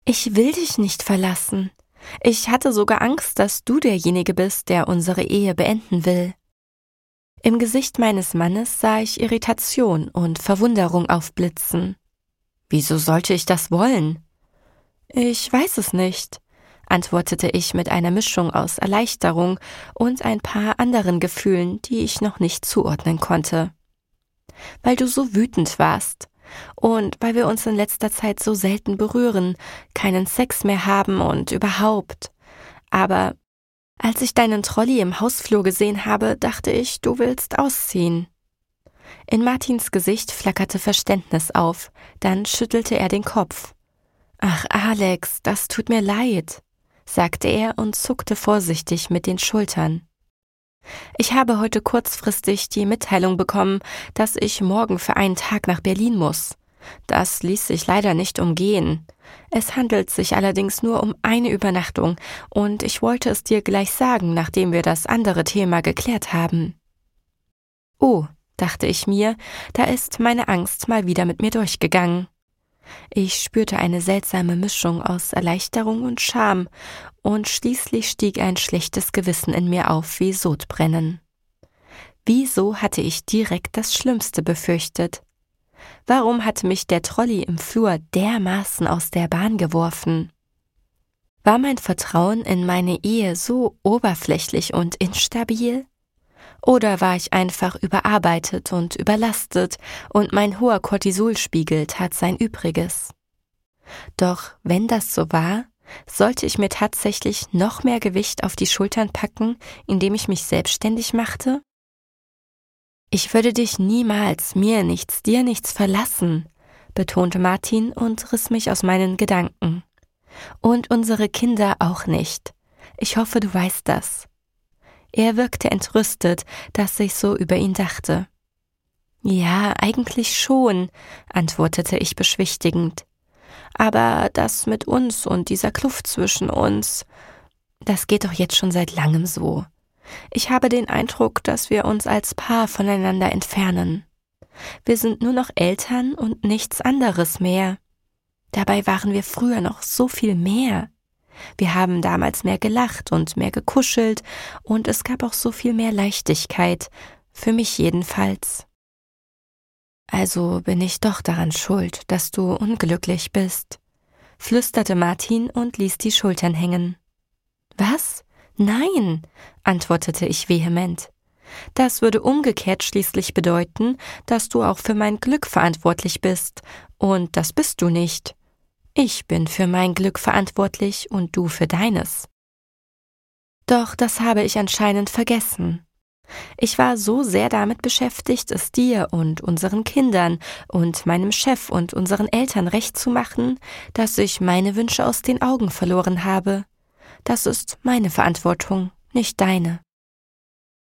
Ich will dich nicht verlassen. Ich hatte sogar Angst, dass du derjenige bist, der unsere Ehe beenden will. Im Gesicht meines Mannes sah ich Irritation und Verwunderung aufblitzen. Wieso sollte ich das wollen? Ich weiß es nicht, antwortete ich mit einer Mischung aus Erleichterung und ein paar anderen Gefühlen, die ich noch nicht zuordnen konnte. Weil du so wütend warst und weil wir uns in letzter Zeit so selten berühren, keinen Sex mehr haben und überhaupt. Aber als ich deinen Trolley im Hausflur gesehen habe, dachte ich, du willst ausziehen. In Martins Gesicht flackerte Verständnis auf, dann schüttelte er den Kopf. »Ach, Alex, das tut mir leid«, sagte er und zuckte vorsichtig mit den Schultern. »Ich habe heute kurzfristig die Mitteilung bekommen, dass ich morgen für einen Tag nach Berlin muss. Das ließ sich leider nicht umgehen. Es handelt sich allerdings nur um eine Übernachtung und ich wollte es dir gleich sagen, nachdem wir das andere Thema geklärt haben.« »Oh«, dachte ich mir, da ist meine Angst mal wieder mit mir durchgegangen. Ich spürte eine seltsame Mischung aus Erleichterung und Scham und schließlich stieg ein schlechtes Gewissen in mir auf wie Sodbrennen. Wieso hatte ich direkt das Schlimmste befürchtet? Warum hatte mich der Trolley im Flur dermaßen aus der Bahn geworfen? War mein Vertrauen in meine Ehe so oberflächlich und instabil? Oder war ich einfach überarbeitet und überlastet und mein hoher Cortisolspiegel tat sein Übriges? Doch wenn das so war, sollte ich mir tatsächlich noch mehr Gewicht auf die Schultern packen, indem ich mich selbstständig machte? »Ich würde dich niemals, mir nichts, dir nichts verlassen«, betonte Martin und riss mich aus meinen Gedanken. »Und unsere Kinder auch nicht. Ich hoffe, du weißt das.« Er wirkte entrüstet, dass ich so über ihn dachte. »Ja, eigentlich schon«, antwortete ich beschwichtigend. »Aber das mit uns und dieser Kluft zwischen uns, das geht doch jetzt schon seit langem so. Ich habe den Eindruck, dass wir uns als Paar voneinander entfernen. Wir sind nur noch Eltern und nichts anderes mehr. Dabei waren wir früher noch so viel mehr. Wir haben damals mehr gelacht und mehr gekuschelt und es gab auch so viel mehr Leichtigkeit, für mich jedenfalls. Also bin ich doch daran schuld, dass du unglücklich bist«, flüsterte Martin und ließ die Schultern hängen. »Was? Nein«, antwortete ich vehement. »Das würde umgekehrt schließlich bedeuten, dass du auch für mein Glück verantwortlich bist, und das bist du nicht. Ich bin für mein Glück verantwortlich und du für deines.« Doch das habe ich anscheinend vergessen. Ich war so sehr damit beschäftigt, es dir und unseren Kindern und meinem Chef und unseren Eltern recht zu machen, dass ich meine Wünsche aus den Augen verloren habe. Das ist meine Verantwortung, nicht deine.